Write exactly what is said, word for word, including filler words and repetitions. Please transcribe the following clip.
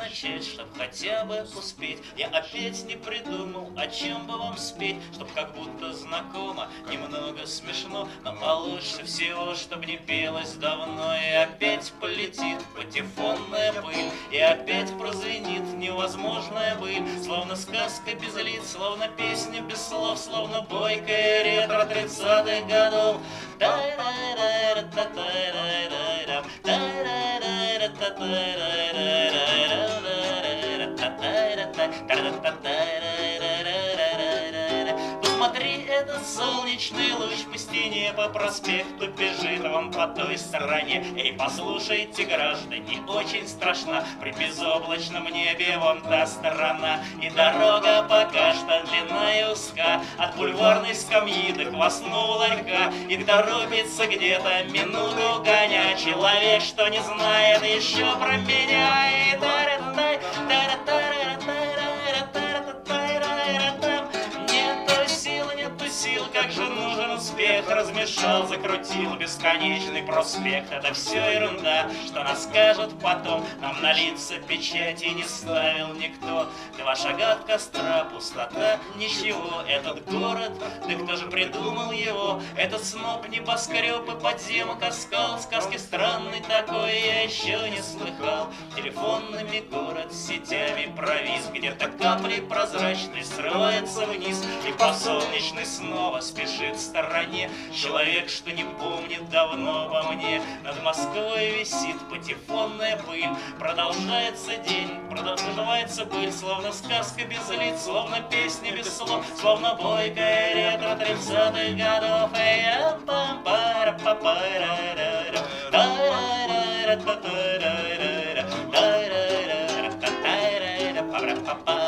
начать, чтоб хотя бы успеть. Я опять не придумал, о чем бы вам спеть, чтоб как будто знакомо, немного смешно, но получше всего, чтоб не пелось давно. И опять полетит патефонная пыль, и опять прозвенит невозможная быль, словно сказка без лиц, словно песня без слов, словно бойкая ретро тридцатых годов. Посмотри, этот солнечный луч по стене, по проспекту бежит вам по той стороне. Эй, послушайте, граждане, очень страшна при безоблачном небе вон та сторона. И дорога пока что длинна и узка, от бульварной скамьи до квасного ларька. И торопится где-то минуту гоня человек, что не знает еще про меня. И сил, как же нужен успех, размешал, закрутил бесконечный проспект. Это все ерунда, что нас скажут потом, нам на лица печати не ставил никто. Два шага от костра, пустота, ничего. Этот город, да кто же придумал его? Этот сноп, небоскреб и подземок оскал, сказки странный такой я еще не слыхал. Телефонными город сетями провис, где-то капли прозрачной срывается вниз, и по солнечной снова спешит в стороне человек, что не помнит давно обо мне. Над Москвой висит патефонная пыль, продолжается день, продолжается быль, словно сказка без лиц, словно песня без слов, словно бойкая ретро тридцатых годов. Папа